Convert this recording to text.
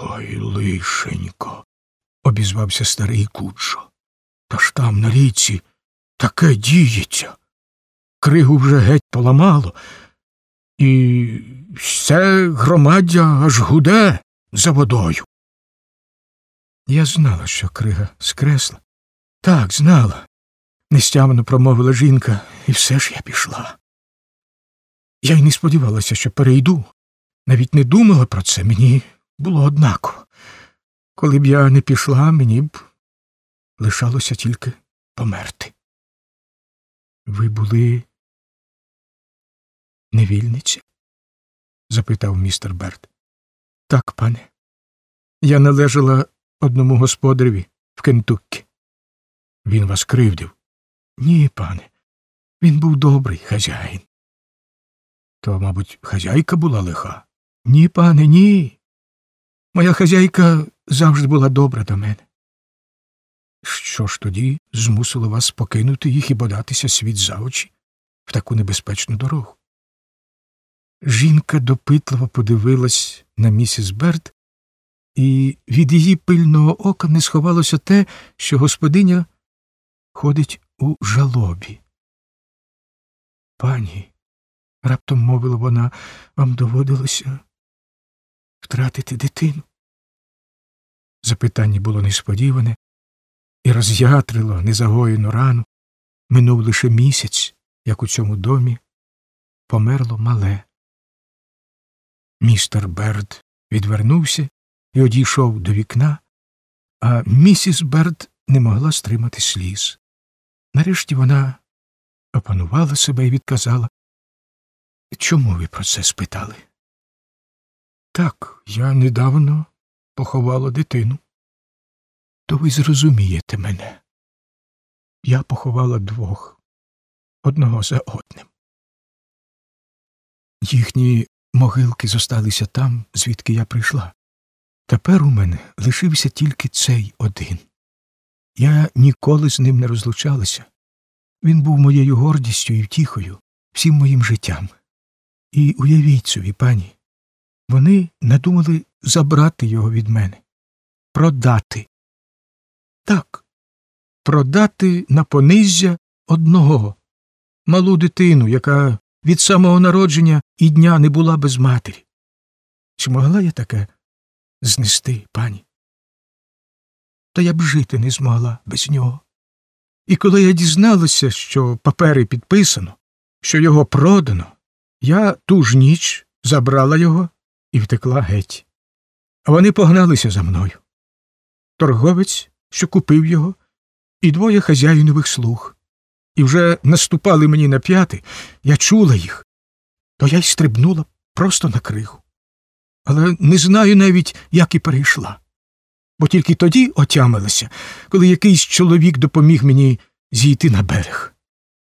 Ой, лишенько, обізвався старий Куджо. Та ж там на річці таке діється. Кригу вже геть поламало, і все громаддя аж гуде за водою. Я знала, що крига скресла. Так, знала, нестямно промовила жінка, і все ж я пішла. Я й не сподівалася, що перейду. Навіть не думала про це, мені було однаково. Коли б я не пішла, мені б лишалося тільки померти. Ви були невільниця? Запитав містер Берд. Так, пане. Я належала одному господареві в Кентуккі. Він вас кривдив? Ні, пане. Він був добрий хазяїн. То, мабуть, хазяйка була лиха? Ні, пане, ні. Моя хазяйка завжди була добра до мене. Що ж тоді змусило вас покинути їх і податися світ за очі в таку небезпечну дорогу? Жінка допитливо подивилась на місіс Берд, і від її пильного ока не сховалося те, що господиня ходить у жалобі. Пані, раптом мовила вона, вам доводилося втратити дитину? Запитання було несподіване і роз'ятрило незагоєну рану. Минув лише місяць, як у цьому домі померло мале. Містер Берд відвернувся і одійшов до вікна, а місіс Берд не могла стримати сліз. Нарешті вона опанувала себе і відказала. Чому ви про це спитали? Так, я недавно поховала дитину. То ви зрозумієте мене. Я поховала двох, одного за одним. Їхні могилки зосталися там, звідки я прийшла. Тепер у мене лишився тільки цей один. Я ніколи з ним не розлучалася. Він був моєю гордістю і втіхою, всім моїм життям. І уявіть собі, пані, вони надумали забрати його від мене. Продати. Так, продати на пониззя одного, малу дитину, яка від самого народження і дня не була без матері. Чи могла я таке знести, пані? Та я б жити не змогла без нього. І коли я дізналася, що папери підписано, що його продано, я ту ж ніч забрала його і втекла геть. А вони погналися за мною. Торговець, що купив його, і двоє хазяїнових слуг. І вже наступали мені на п'яти, я чула їх, то я й стрибнула просто на кригу. Але не знаю навіть, як і перейшла. Бо тільки тоді отямилася, коли якийсь чоловік допоміг мені зійти на берег.